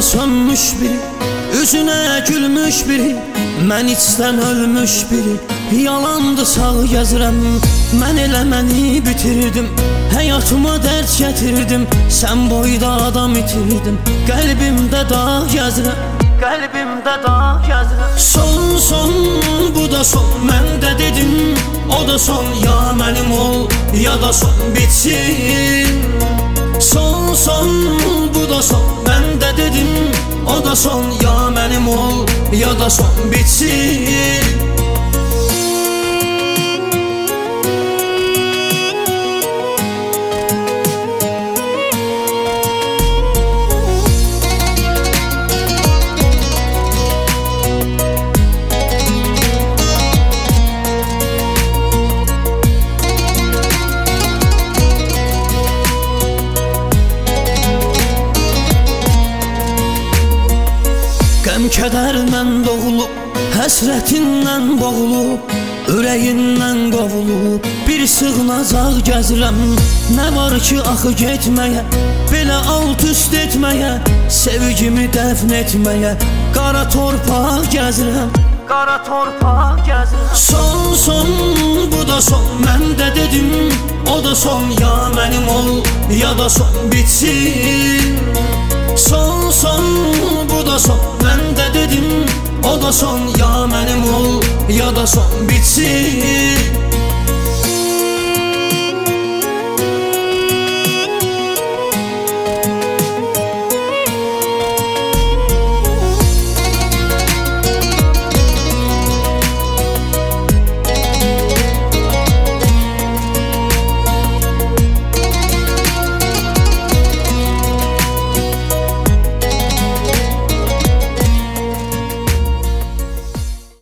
sönmüş biri, üzüne gülmüş biri, mən içdən ölmüş biri. Yalandı sağ gəzirəm, mən elə məni bitirdim. Həyatıma dərd gətirdim, sən boyda adam itirdim. Qəlbimdə dağ gəzirəm, qəlbimdə dağ gəzirəm. Son, son, bu da son, mən də dedim. O da son, ya mənim ol, ya da son bitsin. Son, son, bu da son, mən də dedim. O da son, ya mənim ol, ya da son bitsin. Qəm kədərlə doğulub, həsrətindən boğulub, ürəyindən qovulub, bir sığınacaq gəzirəm. Nə var ki axı getməyə, belə alt üst etməyə, sevgimi dəfn etməyə, qara torpaq gəzirəm, qara torpaq gəzirəm. Son, son, bu da son, mən də dedim. O da son, ya mənim ol, ya da son bitsin. Son, son, bu da son, mən də dedim. O da son, ya mənim ol, ya da son bitsin.